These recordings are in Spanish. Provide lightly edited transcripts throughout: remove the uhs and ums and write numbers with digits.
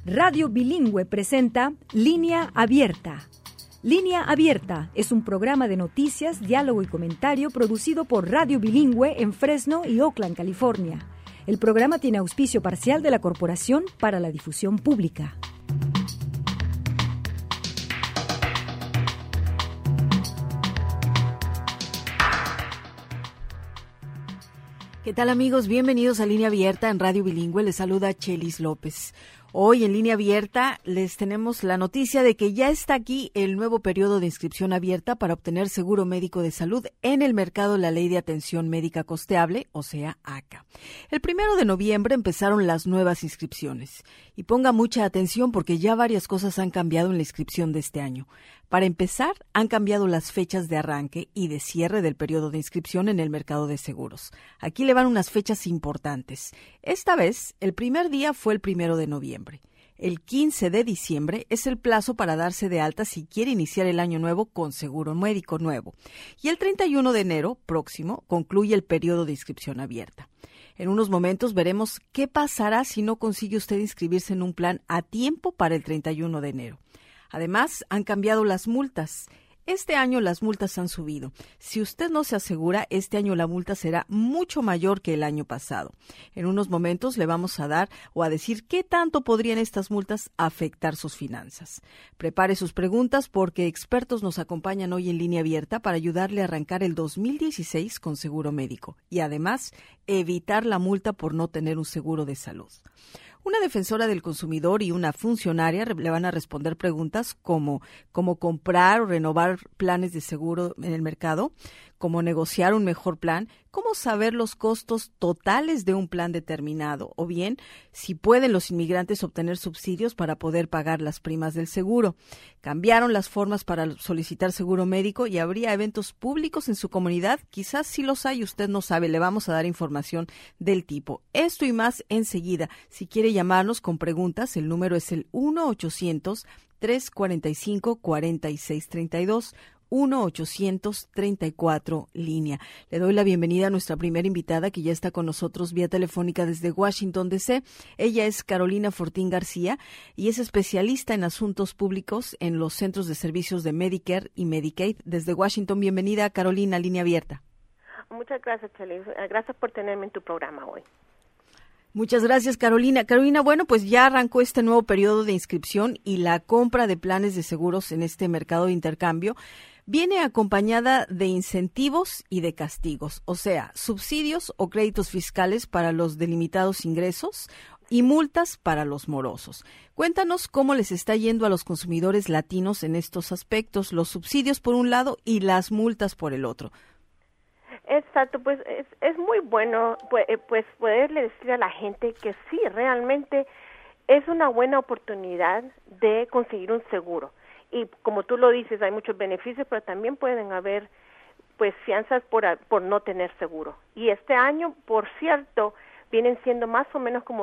Radio Bilingüe presenta Línea Abierta. Línea Abierta es un programa de noticias, diálogo y comentario producido por Radio Bilingüe en Fresno y Oakland, California. El programa tiene auspicio parcial de la Corporación para la Difusión Pública. ¿Qué tal, amigos? Bienvenidos a Línea Abierta en Radio Bilingüe. Les saluda Chelis López. Hoy en Línea Abierta les tenemos la noticia de que ya está aquí el nuevo periodo de inscripción abierta para obtener seguro médico de salud en el mercado de la Ley de Atención Médica Costeable, o sea, ACA. El 1 de noviembre empezaron las nuevas inscripciones. Y ponga mucha atención porque ya varias cosas han cambiado en la inscripción de este año. Para empezar, han cambiado las fechas de arranque y de cierre del periodo de inscripción en el mercado de seguros. Aquí le van unas fechas importantes. Esta vez, el primer día fue el 1 de noviembre. El 15 de diciembre es el plazo para darse de alta si quiere iniciar el año nuevo con seguro médico nuevo. Y el 31 de enero próximo concluye el periodo de inscripción abierta. En unos momentos veremos qué pasará si no consigue usted inscribirse en un plan a tiempo para el 31 de enero. Además, han cambiado las multas. Este año las multas han subido. Si usted no se asegura, este año la multa será mucho mayor que el año pasado. En unos momentos le vamos a dar o a decir qué tanto podrían estas multas afectar sus finanzas. Prepare sus preguntas porque expertos nos acompañan hoy en Línea Abierta para ayudarle a arrancar el 2016 con seguro médico y además evitar la multa por no tener un seguro de salud. Una defensora del consumidor y una funcionaria le van a responder preguntas como cómo comprar o renovar planes de seguro en el mercado, cómo negociar un mejor plan, cómo saber los costos totales de un plan determinado, o bien si pueden los inmigrantes obtener subsidios para poder pagar las primas del seguro. Cambiaron las formas para solicitar seguro médico y habría eventos públicos en su comunidad. Quizás sí los hay, usted no sabe, le vamos a dar información del tipo. Esto y más enseguida. Si quiere llamarnos con preguntas, el número es el 1-800-345-4632. 1-800-34 línea. Le doy la bienvenida a nuestra primera invitada que ya está con nosotros vía telefónica desde Washington, D.C. Ella es Carolina Fortín García y es especialista en asuntos públicos en los centros de servicios de Medicare y Medicaid. Desde Washington, bienvenida, Carolina, Línea Abierta. Muchas gracias, Chelis. Gracias por tenerme en tu programa hoy. Muchas gracias, Carolina. Carolina, bueno, pues ya arrancó este nuevo periodo de inscripción y la compra de planes de seguros en este mercado de intercambio viene acompañada de incentivos y de castigos, o sea, subsidios o créditos fiscales para los delimitados ingresos y multas para los morosos. Cuéntanos cómo les está yendo a los consumidores latinos en estos aspectos, los subsidios por un lado y las multas por el otro. Exacto, pues es muy bueno pues poderle decir a la gente que sí, realmente es una buena oportunidad de conseguir un seguro. Y como tú lo dices, hay muchos beneficios, pero también pueden haber pues fianzas por no tener seguro. Y este año, por cierto, vienen siendo más o menos como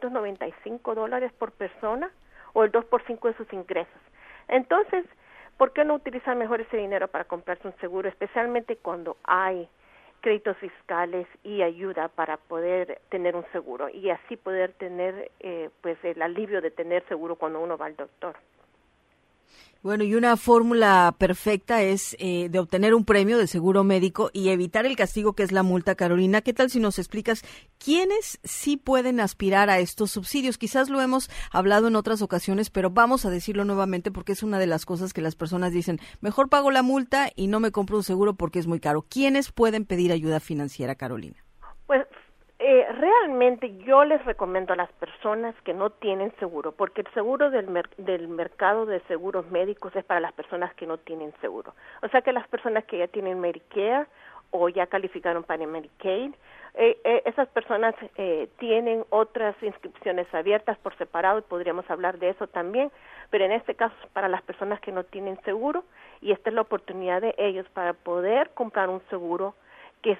$695 por persona o el 2% de sus ingresos. Entonces, ¿por qué no utilizar mejor ese dinero para comprarse un seguro, especialmente cuando hay créditos fiscales y ayuda para poder tener un seguro y así poder tener pues el alivio de tener seguro cuando uno va al doctor? Bueno, y una fórmula perfecta es de obtener un premio de seguro médico y evitar el castigo que es la multa, Carolina. ¿Qué tal si nos explicas quiénes sí pueden aspirar a estos subsidios? Quizás lo hemos hablado en otras ocasiones, pero vamos a decirlo nuevamente porque es una de las cosas que las personas dicen, mejor pago la multa y no me compro un seguro porque es muy caro. ¿Quiénes pueden pedir ayuda financiera, Carolina? Pues realmente yo les recomiendo a las personas que no tienen seguro, porque el seguro del mercado de seguros médicos es para las personas que no tienen seguro. O sea que las personas que ya tienen Medicare o ya calificaron para Medicaid, esas personas tienen otras inscripciones abiertas por separado y podríamos hablar de eso también, pero en este caso es para las personas que no tienen seguro y esta es la oportunidad de ellos para poder comprar un seguro que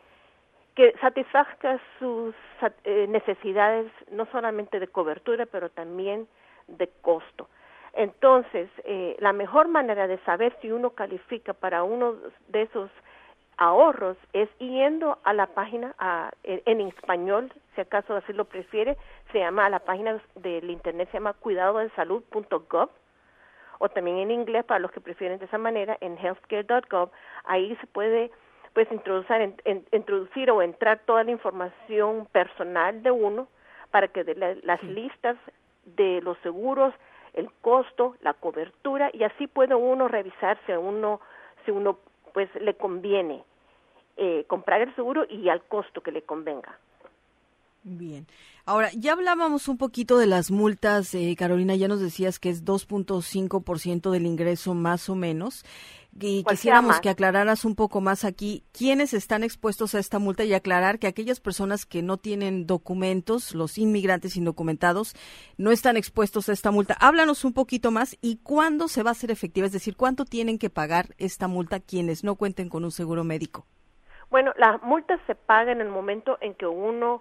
satisfaga sus necesidades, no solamente de cobertura, pero también de costo. Entonces, la mejor manera de saber si uno califica para uno de esos ahorros es yendo a la página en español, si acaso así lo prefiere, se llama, la página del internet se llama cuidadodesalud.gov, o también en inglés para los que prefieren de esa manera, en healthcare.gov. Ahí se puede pues introducir o entrar toda la información personal de uno para que dé las listas de los seguros, el costo, la cobertura, y así puede uno revisar si uno pues le conviene comprar el seguro y al costo que le convenga. Bien. Ahora, ya hablábamos un poquito de las multas, Carolina, ya nos decías que es 2.5% del ingreso más o menos, y quisiéramos que aclararas un poco más aquí quiénes están expuestos a esta multa y aclarar que aquellas personas que no tienen documentos, los inmigrantes indocumentados, no están expuestos a esta multa. Háblanos un poquito más y cuándo se va a hacer efectiva, es decir, cuánto tienen que pagar esta multa quienes no cuenten con un seguro médico. Bueno, las multas se pagan en el momento en que uno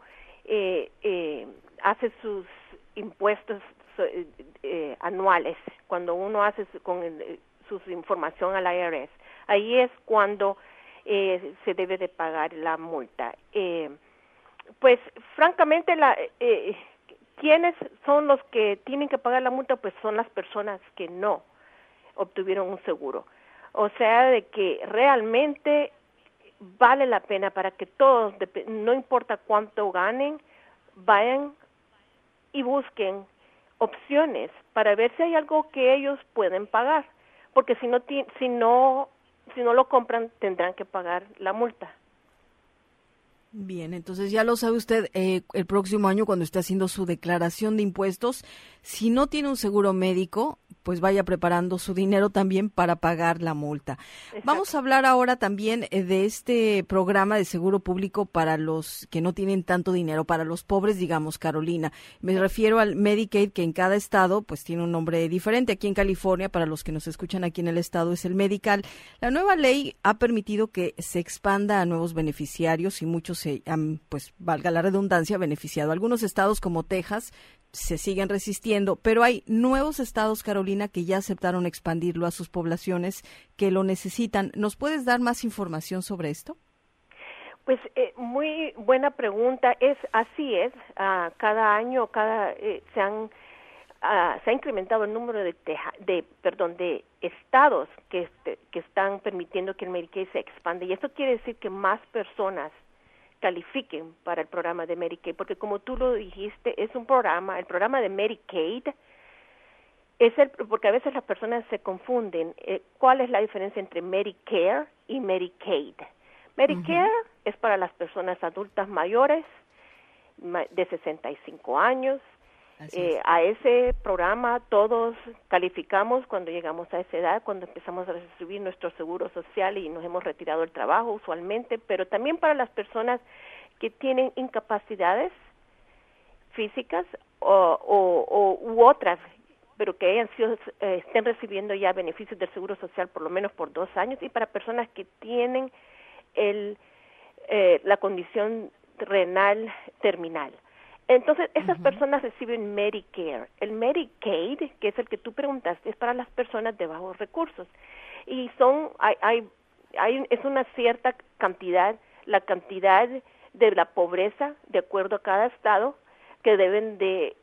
hace sus impuestos anuales, cuando uno hace su información al IRS. Ahí es cuando se debe de pagar la multa. Pues francamente, ¿quiénes son los que tienen que pagar la multa? Pues son las personas que no obtuvieron un seguro. O sea, de que realmente vale la pena para que todos, no importa cuánto ganen, vayan y busquen opciones para ver si hay algo que ellos pueden pagar, porque si no lo compran tendrán que pagar la multa. Bien, entonces ya lo sabe usted, el próximo año cuando esté haciendo su declaración de impuestos, si no tiene un seguro médico, pues vaya preparando su dinero también para pagar la multa. Exacto. Vamos a hablar ahora también de este programa de seguro público para los que no tienen tanto dinero, para los pobres, digamos, Carolina. Me refiero al Medicaid, que en cada estado pues tiene un nombre diferente. Aquí en California, para los que nos escuchan aquí en el estado, es el Medical. La nueva ley ha permitido que se expanda a nuevos beneficiarios y muchos se han, pues valga la redundancia, beneficiado. Algunos estados como Texas se siguen resistiendo, pero hay nuevos estados, Carolina, que ya aceptaron expandirlo a sus poblaciones que lo necesitan. ¿Nos puedes dar más información sobre esto? Pues muy buena pregunta. Así es. Cada año se ha incrementado el número de estados que están permitiendo que el Medicaid se expande, y esto quiere decir que más personas califiquen para el programa de Medicaid, porque como tú lo dijiste, es un programa, el programa de Medicaid porque a veces las personas se confunden. ¿Cuál es la diferencia entre Medicare y Medicaid? Medicare es para las personas adultas mayores de 65 años. A ese programa todos calificamos cuando llegamos a esa edad, cuando empezamos a recibir nuestro seguro social y nos hemos retirado del trabajo usualmente, pero también para las personas que tienen incapacidades físicas u otras, pero que estén recibiendo ya beneficios del seguro social por lo menos por 2 años, y para personas que tienen la condición renal terminal. Entonces, esas personas reciben Medicare. El Medicaid, que es el que tú preguntaste, es para las personas de bajos recursos. Y es una cierta cantidad, la cantidad de la pobreza, de acuerdo a cada estado, que deben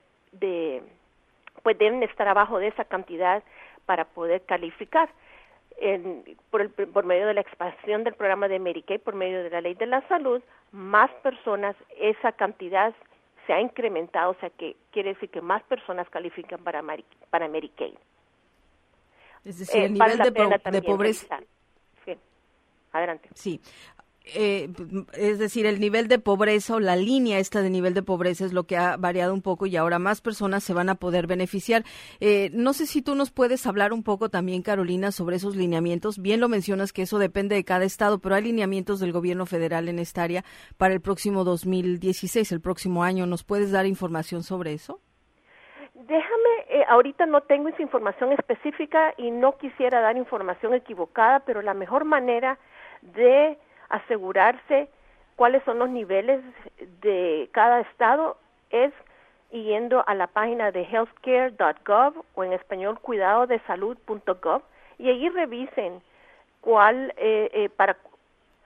deben estar abajo de esa cantidad para poder calificar. Por medio de la expansión del programa de Medicaid, por medio de la ley de la salud, más personas, esa cantidad se ha incrementado, o sea que quiere decir que más personas califican para Medicaid. Es decir, el nivel de pobreza. Sí. Adelante. Sí. Es decir, el nivel de pobreza o la línea esta de nivel de pobreza es lo que ha variado un poco y ahora más personas se van a poder beneficiar. No sé si tú nos puedes hablar un poco también, Carolina, sobre esos lineamientos. Bien lo mencionas que eso depende de cada estado, pero hay lineamientos del gobierno federal en esta área para el próximo 2016, el próximo año. ¿Nos puedes dar información sobre eso? Déjame, ahorita no tengo esa información específica y no quisiera dar información equivocada, pero la mejor manera de asegurarse cuáles son los niveles de cada estado es yendo a la página de healthcare.gov o en español cuidadodesalud.gov y allí revisen cuál para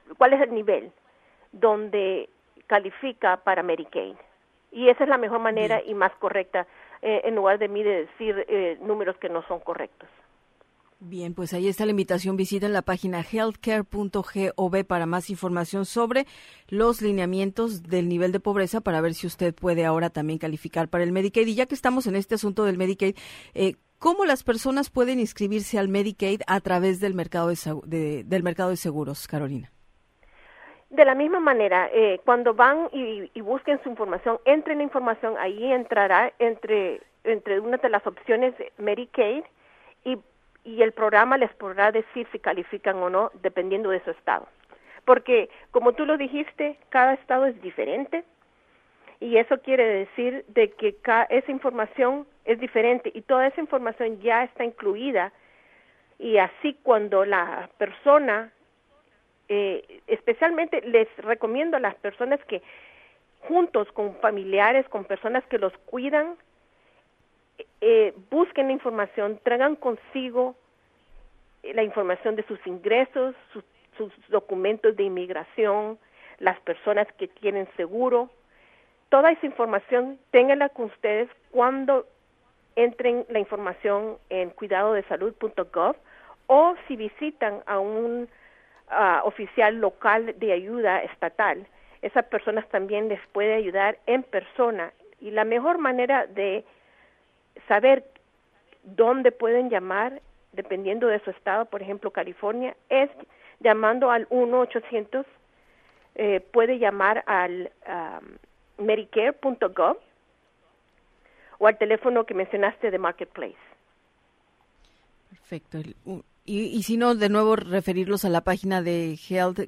cuál es el nivel donde califica para Medicaid. Y esa es la mejor manera y más correcta, en lugar de mí de decir números que no son correctos. Bien, pues ahí está la invitación. Visiten la página healthcare.gov para más información sobre los lineamientos del nivel de pobreza para ver si usted puede ahora también calificar para el Medicaid. Y ya que estamos en este asunto del Medicaid, ¿cómo las personas pueden inscribirse al Medicaid a través del mercado de seguros, Carolina? De la misma manera, cuando van y busquen su información, entren la información, ahí entrará entre una de las opciones Medicaid y el programa les podrá decir si califican o no, dependiendo de su estado. Porque, como tú lo dijiste, cada estado es diferente y eso quiere decir de que esa información es diferente y toda esa información ya está incluida y así cuando la persona, especialmente les recomiendo a las personas que juntos con familiares, con personas que los cuidan, busquen la información, traigan consigo la información de sus ingresos, sus documentos de inmigración, las personas que tienen seguro, toda esa información, ténganla con ustedes cuando entren la información en cuidadodesalud.gov o si visitan a un oficial local de ayuda estatal, esas personas también les puede ayudar en persona y la mejor manera de saber dónde pueden llamar, dependiendo de su estado, por ejemplo, California, es llamando al 1-800, puede llamar al medicare.gov o al teléfono que mencionaste de Marketplace. Perfecto. Y si no, de nuevo referirlos a la página de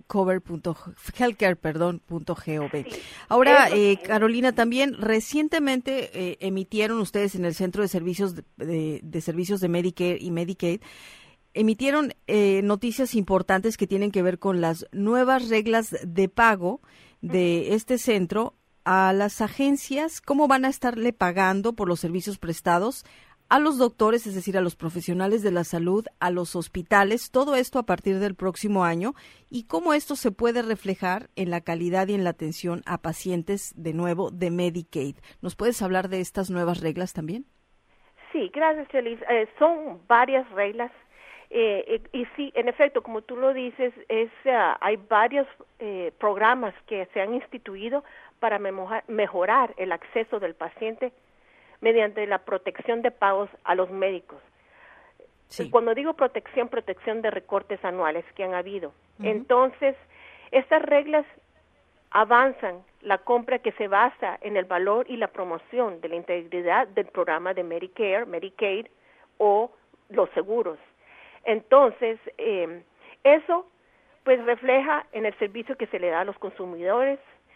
healthcare.gov. Sí. Ahora, Carolina, también recientemente emitieron ustedes en el Centro de Servicios de Servicios de Medicare y Medicaid, emitieron noticias importantes que tienen que ver con las nuevas reglas de pago de este centro a las agencias, cómo van a estarle pagando por los servicios prestados a los doctores, es decir, a los profesionales de la salud, a los hospitales, todo esto a partir del próximo año, y cómo esto se puede reflejar en la calidad y en la atención a pacientes, de nuevo, de Medicaid. ¿Nos puedes hablar de estas nuevas reglas también? Sí, gracias, Chelis. Son varias reglas, y sí, en efecto, como tú lo dices, hay varios programas que se han instituido para mejorar el acceso del paciente mediante la protección de pagos a los médicos. Sí. Cuando digo protección de recortes anuales que han habido. Entonces, estas reglas avanzan la compra que se basa en el valor y la promoción de la integridad del programa de Medicare, Medicaid o los seguros. Entonces, eso pues refleja en el servicio que se le da a los consumidores,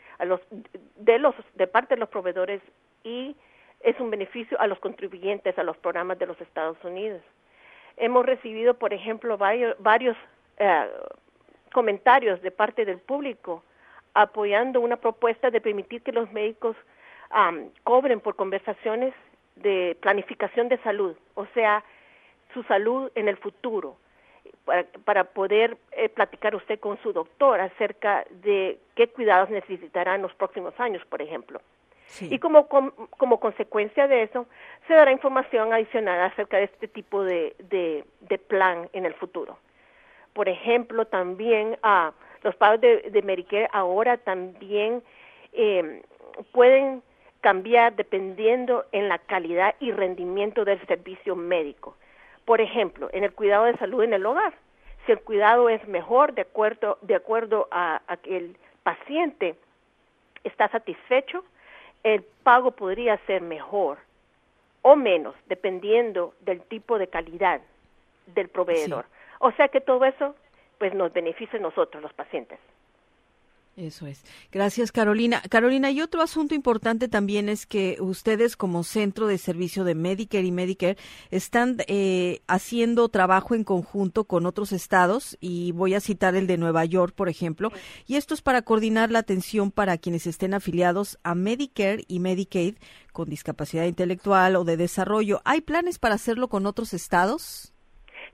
de parte de los proveedores, y es un beneficio a los contribuyentes a los programas de los Estados Unidos. Hemos recibido, por ejemplo, varios comentarios de parte del público apoyando una propuesta de permitir que los médicos cobren por conversaciones de planificación de salud, o sea, su salud en el futuro, para poder platicar usted con su doctor acerca de qué cuidados necesitará en los próximos años, por ejemplo. Sí. Y como consecuencia de eso, se dará información adicional acerca de este tipo de plan en el futuro. Por ejemplo, también los pagos de Medicare ahora también pueden cambiar dependiendo en la calidad y rendimiento del servicio médico. Por ejemplo, en el cuidado de salud en el hogar, si el cuidado es mejor de acuerdo a que el paciente está satisfecho, el pago podría ser mejor o menos, dependiendo del tipo de calidad del proveedor. Sí. O sea que todo eso pues nos beneficia a nosotros, los pacientes. Eso es. Gracias, Carolina. Carolina, y otro asunto importante también es que ustedes como Centro de Servicio de Medicare y Medicare están haciendo trabajo en conjunto con otros estados, y voy a citar el de Nueva York, por ejemplo, y esto es para coordinar la atención para quienes estén afiliados a Medicare y Medicaid con discapacidad intelectual o de desarrollo. ¿Hay planes para hacerlo con otros estados?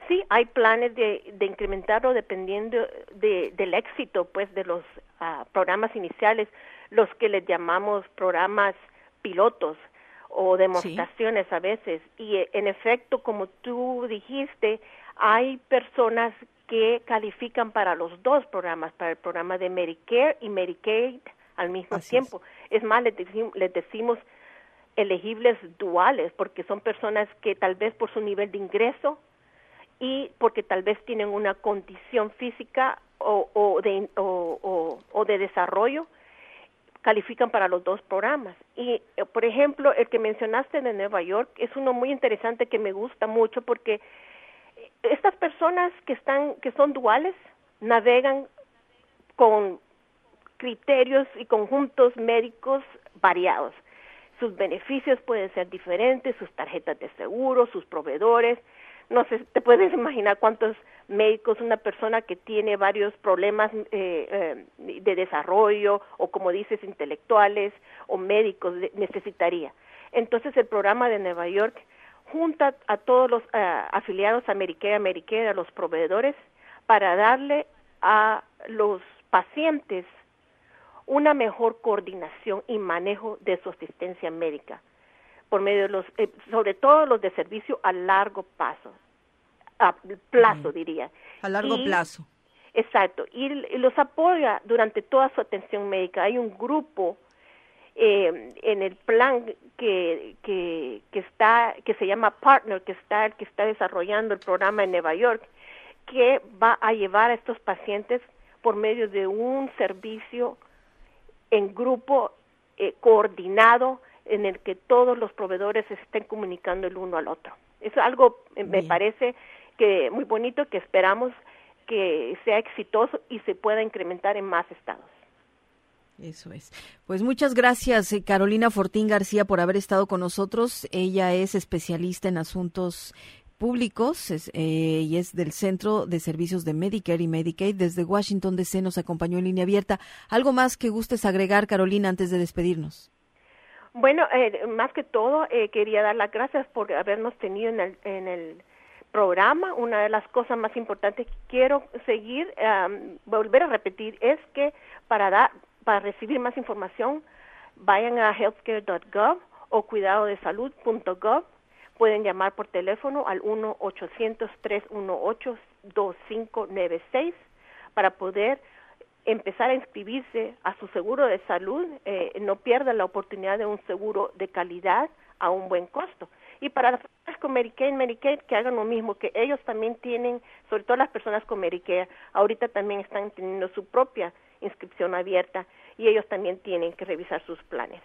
sí, hay planes de incrementarlo dependiendo del éxito, pues, de los programas iniciales, los que les llamamos programas pilotos o demostraciones a veces. Y en efecto, como tú dijiste, hay personas que califican para los dos programas, para el programa de Medicare y Medicaid al mismo tiempo. Es más, les decimos elegibles duales, porque son personas que tal vez por su nivel de ingreso y porque tal vez tienen una condición física o de desarrollo, califican para los dos programas. Y, por ejemplo, el que mencionaste de Nueva York es uno muy interesante que me gusta mucho, porque estas personas que son duales navegan con criterios y conjuntos médicos variados. Sus beneficios pueden ser diferentes, sus tarjetas de seguro, sus proveedores. No sé, te puedes imaginar cuántos médicos una persona que tiene varios problemas de desarrollo o, como dices, intelectuales o médicos necesitaría. Entonces, el programa de Nueva York junta a todos los afiliados a Medicare, a los proveedores, para darle a los pacientes una mejor coordinación y manejo de su asistencia médica, por medio de los, sobre todo los de servicio a largo plazo, diría. A largo plazo. Exacto, y los apoya durante toda su atención médica. Hay un grupo en el plan que se llama Partner, que está desarrollando el programa en Nueva York, que va a llevar a estos pacientes por medio de un servicio en grupo coordinado, en el que todos los proveedores se estén comunicando el uno al otro. Es algo, me parece, que muy bonito, que esperamos que sea exitoso y se pueda incrementar en más estados. Eso es. Pues muchas gracias, Carolina Fortín García, por haber estado con nosotros. Ella es especialista en asuntos públicos y es del Centro de Servicios de Medicare y Medicaid. Desde Washington, D.C. nos acompañó en Línea Abierta. ¿Algo más que gustes agregar, Carolina, antes de despedirnos? Bueno, más que todo, quería dar las gracias por habernos tenido en el programa. Una de las cosas más importantes que quiero volver a repetir, es que para recibir más información, vayan a healthcare.gov o cuidadodesalud.gov. Pueden llamar por teléfono al 1-800-318-2596 para poder empezar a inscribirse a su seguro de salud. No pierdan la oportunidad de un seguro de calidad a un buen costo. Y para las personas con Medicaid, que hagan lo mismo, que ellos también tienen, sobre todo las personas con Medicare, ahorita también están teniendo su propia inscripción abierta y ellos también tienen que revisar sus planes.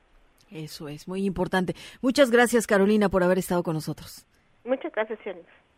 Eso es muy importante. Muchas gracias, Carolina, por haber estado con nosotros. Muchas gracias, Sionis.